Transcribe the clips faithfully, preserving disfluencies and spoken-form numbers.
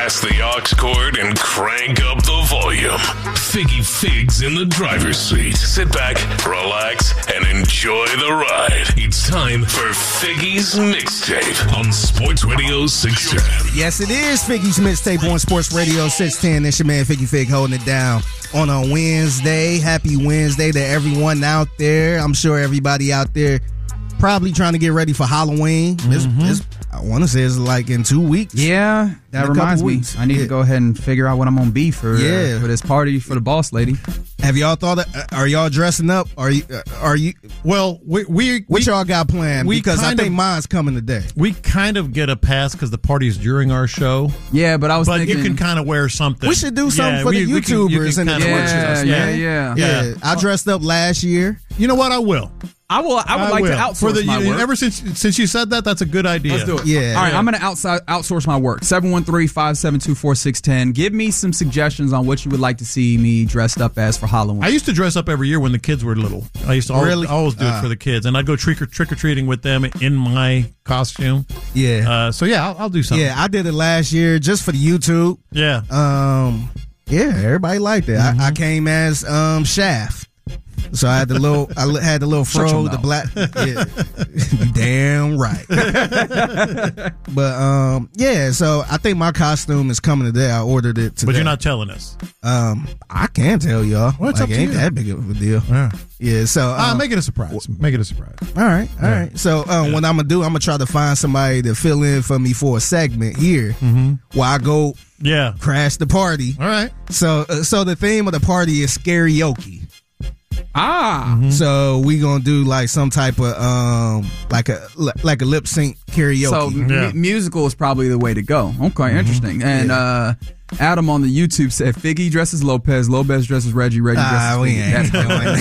Pass the aux cord and crank up the volume. Figgy Figs in the driver's seat. Sit back, relax, and enjoy the ride. It's time for Figgy's Mixtape on Sports Radio six ten. Yes, it is Figgy's Mixtape on Sports Radio six ten. It's your man Figgy Fig holding it down on a Wednesday. Happy Wednesday to everyone out there. I'm sure everybody out there probably trying to get ready for Halloween. Mm-hmm. It's, it's, I want to say it's like in two weeks. Yeah, that reminds me. Weeks. I need yeah. to go ahead and figure out what I'm going to be for yeah. uh, for this party for the boss lady. Have y'all thought of, are y'all dressing up? Are you uh, are you Well, we we what we, y'all got planned? we Because I kind think of- mine's coming today. we kind of get a pass because the party's during our show, Yeah, but I was but thinking. you can kind of wear something. We should do something Yeah, for we- the we can- you YouTubers can and the kinda wear Yeah, stuff. yeah, man. yeah. Yeah, Yeah. I dressed up last year. You know what? I will. I will. I would like will. to outsource for the, my you, work. Ever since since you said that, that's a good idea. Let's do it. Yeah. All right, Yeah. I'm going to outside outsource my work. seven one three, five seven two, four six one zero. Give me some suggestions on what you would like to see me dressed up as for Halloween. I used to dress up every year when the kids were little. I used to always, Really? always do Uh. it for the kids, and I'd go trick or trick or treating with them in my costume. Yeah. Uh, so yeah, I'll, I'll do something. Yeah, I did it last year just for the YouTube. Yeah. Um, yeah, everybody liked it. Mm-hmm. I, I came as um Shaft, so I had the little, I li- had the little Shut fro, your the mouth. black. Yeah, you damn right. But um, yeah. So I think my costume is coming today. I ordered it today. But you're not telling us. Um, I can tell y'all. Well, it's like, up to ain't you. that big of a deal. Yeah. Yeah. So Uh, um, make it a surprise. Make it a surprise. all right, all Yeah. right. So um, what I'm gonna do, I'm gonna try to find somebody to fill in for me for a segment here, Mm-hmm. while I go Yeah. crash the party. All right. So, uh, so the theme of the party is karaoke. ah. Mm-hmm. So we gonna do like some type of um, like a like a lip sync karaoke. So m- Yeah. musical is probably the way to go. Okay, Mm-hmm. interesting. And uh, Adam on the YouTube said Figgy dresses Lopez, Lopez dresses Reggie, Reggie Ah, dresses we Figgy. ain't That's doing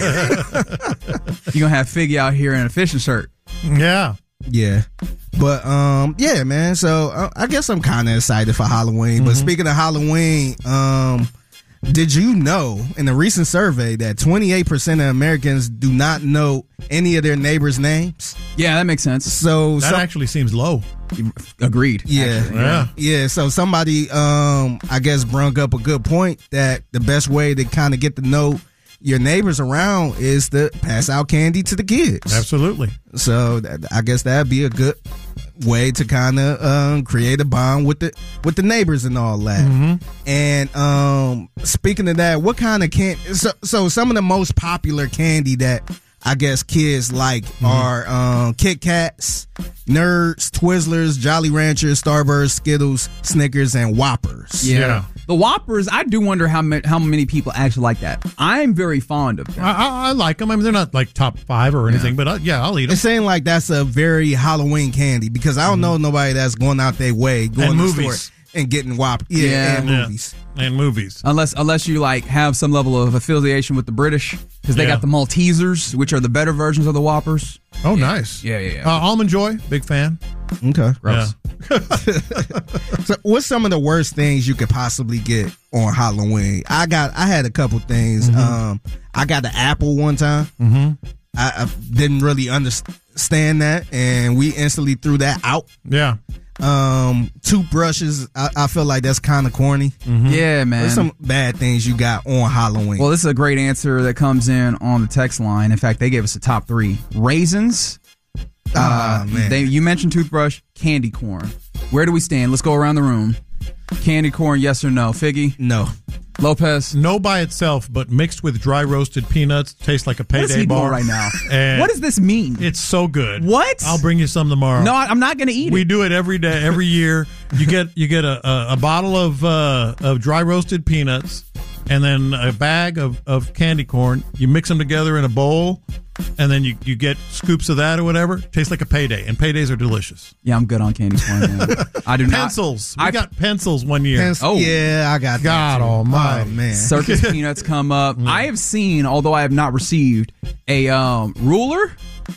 that. You're going to have Figgy out here in a fishing shirt. Yeah. Yeah, but um, yeah, man. So uh, I guess I'm kind of excited for Halloween. Mm-hmm. But speaking of Halloween, um, did you know in a recent survey that twenty-eight percent of Americans do not know any of their neighbors' names? Yeah, that makes sense. So That some- actually seems low. Agreed. yeah, actually. Yeah. yeah. So somebody, um, I guess, brung up a good point that the best way to kind of get to know your neighbors around is to pass out candy to the kids. Absolutely. So that, I guess that'd be a good way to kind of um, create a bond with the with the neighbors and all that. Mm-hmm. And um, speaking of that, what kind of candy? So, so some of the most popular candy that I guess kids like Mm-hmm. are um, Kit Kats, Nerds, Twizzlers, Jolly Ranchers, Starburst, Skittles, Snickers, and Whoppers. Yeah. Yeah. The Whoppers, I do wonder how many, how many people actually like that. I'm very fond of them. I, I, I like them. I mean, they're not like top five or anything, but uh, yeah, I'll eat them. It seems like that's a very Halloween candy because I don't know nobody that's going out their way going And to movies. the store and getting Whopper. Yeah, Yeah. and Yeah. movies. And movies. Unless unless you like have some level of affiliation with the British, because they Yeah. got the Maltesers, which are the better versions of the Whoppers. Oh, nice. Yeah, yeah, yeah. Uh, Almond Joy, big fan. Okay. Gross. Yeah. So, what's some of the worst things you could possibly get on Halloween? I got, I had a couple things. Um, I got the apple one time. Mm-hmm. I, I didn't really understand that, and we instantly threw that out. Yeah. Um, toothbrushes, I, I feel like that's kind of corny. Yeah, man. There's some bad things you got on Halloween. Well, this is a great answer that comes in on the text line. In fact, they gave us a top three: raisins. Ah, man. They, you mentioned toothbrush, candy corn. Where do we stand? Let's go around the room. Candy corn, yes or no? Figgy, no. Lopez. No by itself, but mixed with dry roasted peanuts, tastes like a What is payday he doing bar right now? And What does this mean? It's so good. What? I'll bring you some tomorrow. No, I- I'm not going to eat We it. do it every day, every year. You get you get a, a, a bottle of uh, of dry roasted peanuts, and then a bag of, of candy corn. You mix them together in a bowl, and then you, you get scoops of that or whatever. Tastes like a payday, and paydays are delicious. Yeah, I'm good on candy corn. Man. I do not. Pencils. We I- got pencils one year. Pens- Oh. yeah, I got God that too. almighty. Oh, man. Circus peanuts come up. I have seen, although I have not received, a um, ruler,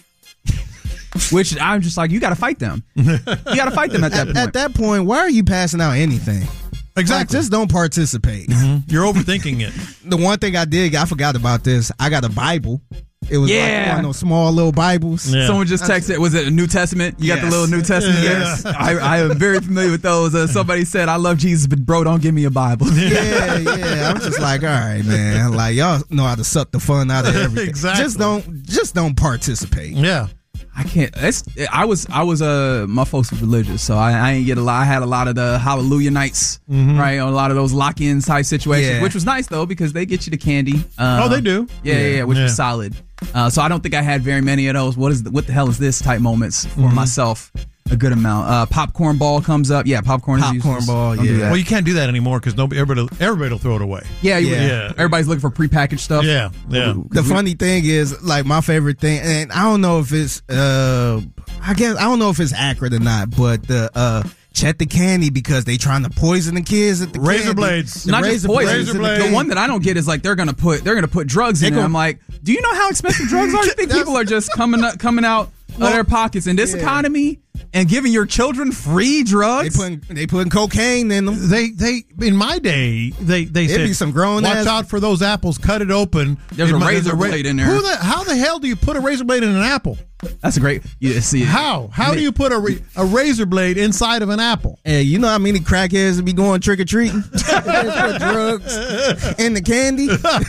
which I'm just like, you got to fight them. You got to fight them at that At, point. at that point, why are you passing out anything? Like, Exactly. just don't participate. You're overthinking it. The one thing I did, I forgot about this. I got a Bible. It was Yeah. like one of those small little Bibles. Yeah. Someone just texted, was it a New Testament? You got the Yes. little New Testament? Yes. I, I am very familiar with those. Uh, somebody said, I love Jesus, but bro, don't give me a Bible. Yeah, yeah. I'm just like, all right, man. Like y'all know how to suck the fun out of everything. Exactly. Just don't, just don't participate. Yeah. I can't. It's, I was, I was, uh, my folks were religious, so I, I ain't get a lot. I had a lot of the Hallelujah nights, right? A lot of those lock-in type situations, Yeah. which was nice though because they get you the candy. Um, Oh, they do? Yeah, yeah, yeah, which Yeah. was solid. Uh, so I don't think I had very many of those. What is the, what the hell is this type moments for myself? A good amount. Uh, popcorn ball comes up. Yeah, popcorn. is Popcorn useless. ball, Don't do yeah. that. Well, you can't do that anymore because nobody, everybody, everybody will throw it away. yeah, you- Yeah. Yeah. Everybody's looking for prepackaged stuff. Yeah, yeah. The funny thing is, like, my favorite thing, and I don't know if it's, uh, I guess, I don't know if it's accurate or not, but the, uh, check the candy because they trying to poison the kids at the Razor candy. blades. The Not just razor poison. blades in the Razor The candy. one that I don't get is like they're gonna put they're gonna put drugs in They there. gon- I'm like, do you know how expensive drugs are? You think people are just coming up, coming out of their pockets in this yeah. economy and giving your children free They drugs? putting, they putting cocaine in them. They, they, in my day, they, they It'd said, be some grown watch ass- out for those apples. Cut it open. There's It a might- razor ra- blade in there. Who the, how the hell do you put a razor blade in an apple? That's a great. You see it. How? How do you put a, ra- a razor blade inside of an apple? Hey, you know how many crackheads would be going trick or treating? Put drugs in the candy.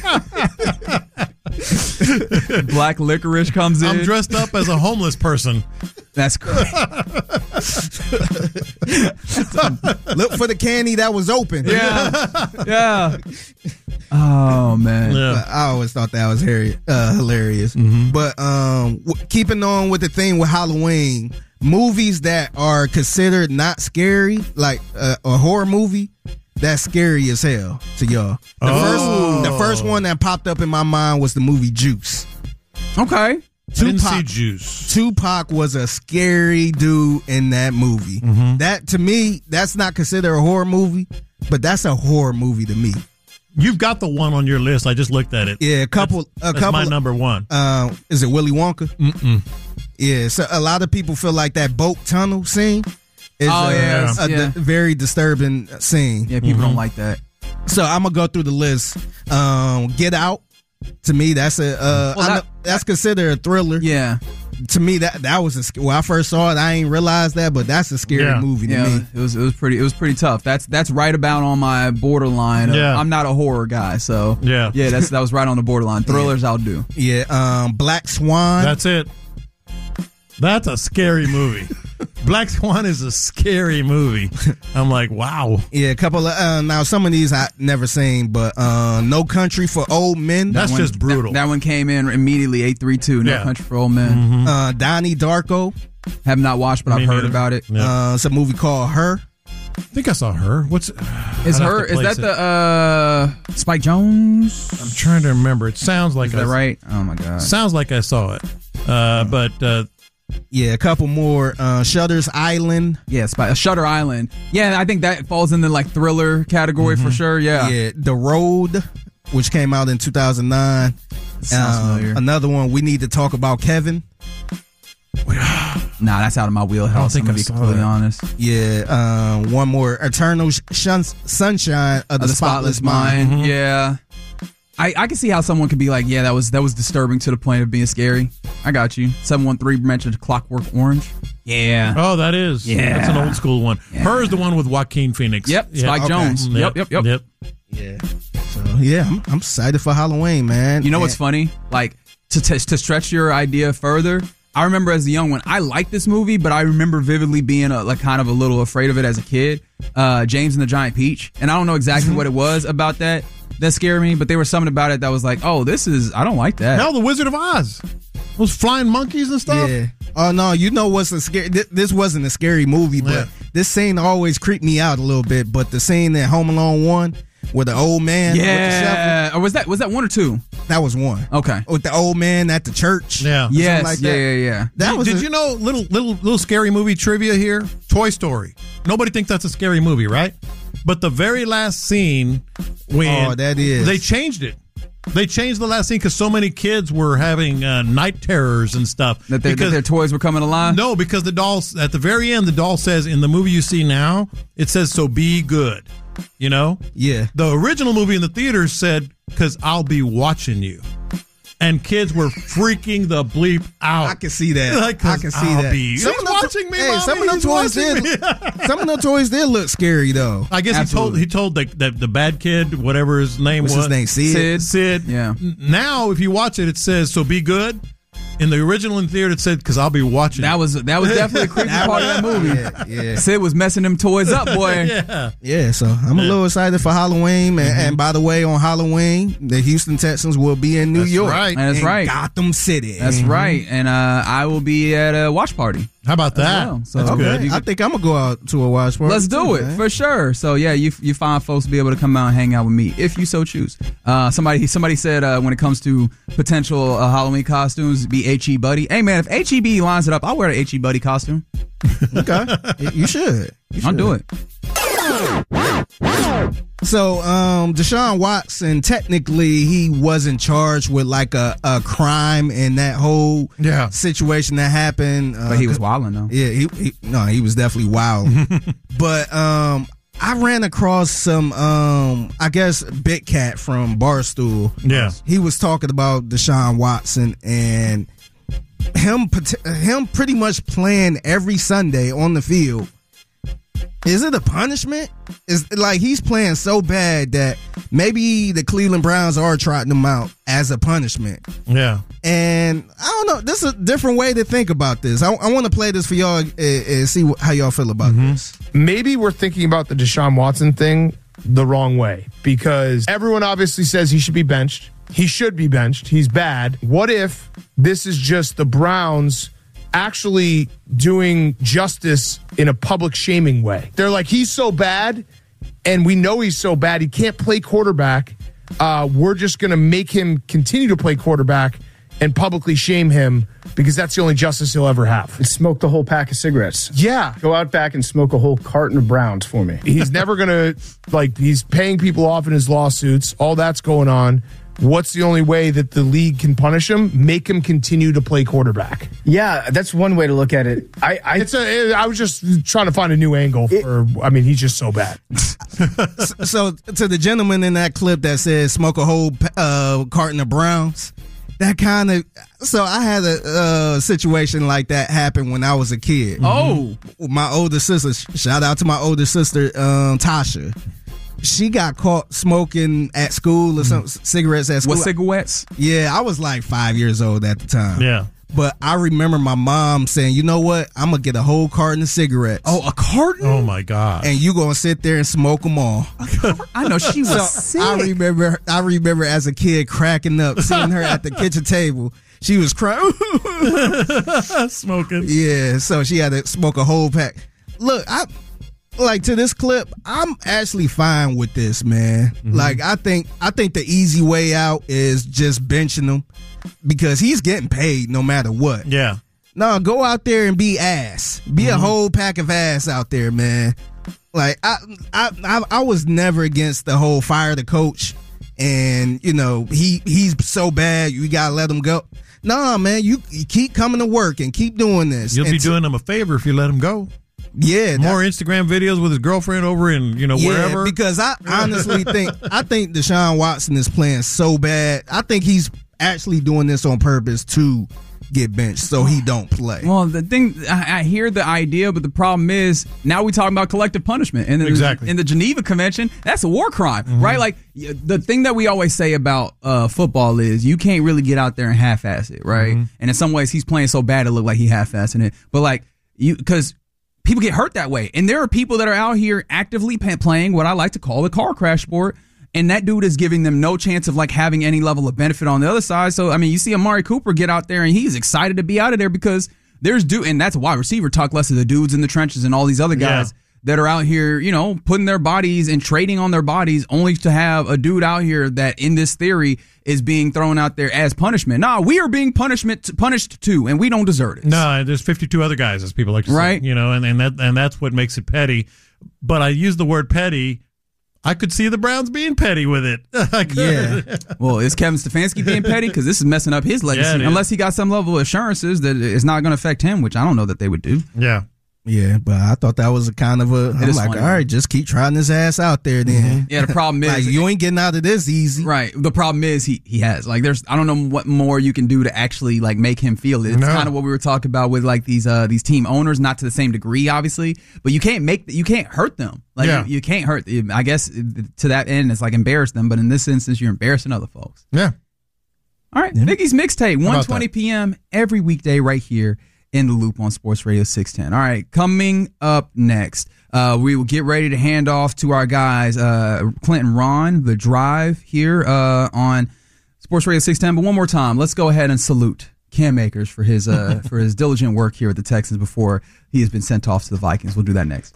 Black licorice comes in. I'm dressed up as a homeless person. That's great. Look for the candy that was open. Yeah, yeah. Oh man. Yeah. I always thought that was hilarious. Uh, hilarious. Mm-hmm. But um, w- keeping on with the thing with Halloween, movies that are considered not scary, like uh, a horror movie, that's scary as hell to y'all. The Oh. first, the first one that popped up in my mind was the movie Juice. Okay. I didn't see Tupac, juice. Tupac was a scary dude in that movie. Mm-hmm. That to me, that's not considered a horror movie, but that's a horror movie to me. You've got the one on your list. I just looked at it. Yeah, a couple, a That's couple. my number one. Uh, is it Willy Wonka? Mm-mm. Yeah, so a lot of people feel like that boat tunnel scene is Oh, a, yeah, a yeah. di- very disturbing scene. Yeah, people don't like that. So I'm gonna go through the list. Um, Get Out. To me, that's a uh, Well, I know, that- that's considered a thriller. Yeah. To me, that that was a sc- when I first saw it, I ain't realized that, but that's a scary Yeah. movie to Yeah, me. it was it was pretty it was pretty tough. That's that's right about on my borderline. Of, Yeah. I'm not a horror guy, so Yeah. yeah. That's that was right on the borderline. Thrillers, I'll do. Yeah, um, Black Swan. That's it. That's a scary movie. Black Swan is a scary movie. I'm like, wow. yeah, a couple of uh, now some of these I never seen, but uh, No Country for Old Men. That's One- just brutal. That, that one came in immediately. Eight three two. No Yeah. Country for Old Men. uh, Donnie Darko. Have not watched, but Me I've heard neither. about it. Yeah. Uh, it's a movie called Her. I think I saw her. What's Is I'd have her to is place that it. the uh Spike Jones? I'm trying to remember. It sounds like Is that I, right? Oh my god. Sounds like I saw it. Uh, but uh, Yeah, a couple more. Uh, Shutter's Island. Yeah, Spike, Shutter Island. Yeah, I think that falls in the like thriller category for sure. Yeah. Yeah, The Road, which came out in two thousand nine. Sounds Um, familiar. Another one, We Need to Talk About Kevin. Nah, that's out of my wheelhouse. think I'm gonna I be saw completely that. honest. Yeah, um, one more, Eternal Sh- Shun- Sunshine of the, Of the Spotless Mind. Yeah. I, I can see how someone could be like, yeah, that was that was disturbing to the point of being scary. I got you. seven one three mentioned Clockwork Orange. Yeah. oh, that is. Yeah. That's an old school one. Her is the one with Joaquin Phoenix. Yep, Spike okay. Jones. Mm, Yep, yep, yep. Yep. Yeah. So yeah, I'm, I'm excited for Halloween, man. You know what's And- funny? Like to t- to stretch your idea further. I remember as a young one, I liked this movie, but I remember vividly being a, like kind of a little afraid of it as a kid. Uh, James and the Giant Peach, and I don't know exactly what it was about that that scared me, but there was something about it that was like, oh, this is I don't like that. Hell, the Wizard of Oz. Those flying monkeys and stuff. Yeah. Oh no, you know what's a scary? This, this wasn't a scary movie, but Yeah. this scene always creeped me out a little bit. But the scene in Home Alone one, where the old man, with the Yeah, or was that was that one or two? shovel, that was one. Okay. With the old man at the church. Yeah. or something Yes. like yeah, that. yeah, yeah. That Did, was. did a- you know little little little scary movie trivia here? Toy Story. Nobody thinks that's a scary movie, right? But the very last scene when Oh, that is. they changed it. They changed the last scene because so many kids were having uh, night terrors and stuff. That, they, that because their toys were coming alive. no, because the doll at the very end, the doll says in the movie you see now, it says "so be good." You know, Yeah. the original movie in the theaters said "because I'll be watching you." and kids were freaking the bleep out. I can see that. Like, I can see I'll that. Be, some he's of them, watching me, hey, Mommy, some of them he's toys did. me. Some of them toys did look scary though. I guess Absolutely. he told he told the, the the bad kid, whatever his name What's was, his name? Sid. Sid. Sid. Yeah. N- Now, if you watch it, it says "so be good." In the original in theater, it said "because I'll be watching." That was that was definitely a creepy part of that movie. Yeah, yeah. Sid was messing them toys up, boy. yeah. Yeah, so I'm a little excited for Halloween. And, and by the way, on Halloween, the Houston Texans will be in New That's York. right. That's in right. Gotham City. That's right. And uh, I will be at a watch party. How about that? well. So- That's Okay. good. You I could- think I'm gonna go out to a watch party. Let's do too, it man. for sure. So yeah, you you find folks to be able to come out and hang out with me if you so choose. Uh, somebody somebody said uh, when it comes to potential uh, Halloween costumes, be H E Buddy. Hey man, if H E B lines it up, I'll wear the H E Buddy costume. Okay, you should. You I'll should. do it. So, um, Deshaun Watson, technically, he wasn't charged with like a, a crime in that whole Yeah. situation that happened. Uh, But he was wilding though. Yeah, he, he no, he was definitely wild. But um, I ran across some, um, I guess, Big Cat from Barstool. Yeah. He was talking about Deshaun Watson and him, pot- him pretty much playing every Sunday on the field. Is it a punishment? Is like he's playing so bad that maybe the Cleveland Browns are trotting him out as a punishment. Yeah. And I don't know. This is a different way to think about this. I, I want to play this for y'all and, and see wh- how y'all feel about Mm-hmm. this. Maybe we're thinking about the Deshaun Watson thing the wrong way because everyone obviously says he should be benched. He should be benched. He's bad. What if this is just the Browns actually doing justice in a public shaming way? They're like, he's so bad, and we know he's so bad, he can't play quarterback. Uh, we're just going to make him continue to play quarterback and publicly shame him because that's the only justice he'll ever have. Smoke the whole pack of cigarettes. Yeah. Go out back and smoke a whole carton of Browns for me. He's never going to, like, he's paying people off in his lawsuits. All that's going on. What's the only way that the league can punish him? Make him continue to play quarterback. Yeah, that's one way to look at it. I, I It's a. I was just trying to find a new angle for. I mean, he's just so bad. So to the gentleman in that clip that says smoke a whole uh, carton of Browns, that kind of. So I had a uh, situation like that happen when I was a kid. Oh, My older sister. Shout out to my older sister, um, Tasha. She got caught smoking at school or some cigarettes at school. what cigarettes? Yeah, I was like five years old at the time. Yeah. But I remember my mom saying, you know what? I'm going to get a whole carton of cigarettes. Oh, a carton? Oh my God. And you going to sit there and smoke them all. I know she was So sick. I remember I remember as a kid cracking up, seeing her at the kitchen table. She was crying. Smoking. Yeah, so she had to smoke a whole pack. Look, I like to this clip, I'm actually fine with this, man. Mm-hmm. Like I think I think the easy way out is just benching him because he's getting paid no matter what. Yeah. No, go out there and be ass. Be Mm-hmm. a whole pack of ass out there, man. Like I, I, I, I was never against the whole fire the coach, and you know he he's so bad you gotta let him go. No, man, you, you keep coming to work and keep doing this. You'll And be t- doing him a favor if you let him go. yeah that- More Instagram videos with his girlfriend over in, you know, yeah, wherever. because I honestly think I think Deshaun Watson is playing so bad. I think he's actually doing this on purpose to get benched so he don't play. Well, the thing, I, I hear the idea, but the problem is now we're talking about collective punishment. And Exactly. in the Geneva Convention, that's a war crime, right? Like y- the thing that we always say about uh, football is you can't really get out there and half-ass it, right? And in some ways, he's playing so bad it looked like he half-assing it. But like you, because people get hurt that way, and there are people that are out here actively pa- playing what I like to call the car crash sport. And that dude is giving them no chance of like having any level of benefit on the other side. So, I mean, you see Amari Cooper get out there and he's excited to be out of there because there's dude, and that's a wide receiver talk less of the dudes in the trenches and all these other guys Yeah. that are out here, you know, putting their bodies and trading on their bodies only to have a dude out here that in this theory is being thrown out there as punishment. Nah, we are being punishment punished too, and we don't deserve it. No, there's fifty-two other guys, as people like to Right. say. You know, and, and that and that's what makes it petty. But I use the word petty. I could see the Browns being petty with it. I could. Yeah. Well, is Kevin Stefanski being petty? Because this is messing up his legacy. Yeah, it is. Unless he got some level of assurances that it's not going to affect him, which I don't know that they would do. Yeah. Yeah, but I thought that was a kind of a. I'm is like, funny. all right, just keep trying his ass out there then. Yeah, the problem is Like, you ain't getting out of this easy. right. The problem is he he has like there's I don't know what more you can do to actually like make him feel it. It's No. kind of what we were talking about with like these uh these team owners, not to the same degree, obviously, but you can't make you can't hurt them. Like Yeah. you, you can't hurt. I guess to that end, it's like embarrass them, but in this instance, you're embarrassing other folks. Yeah. All right, Vicky's mixtape, one about twenty that? p.m. every weekday right here in the Loop on Sports Radio six ten. All right, coming up next, uh, we will get ready to hand off to our guys, uh, Clinton Ron, The Drive here uh, on Sports Radio six ten. But one more time, let's go ahead and salute Cam Akers for his uh, for his diligent work here with the Texans before he has been sent off to the Vikings. We'll do that next.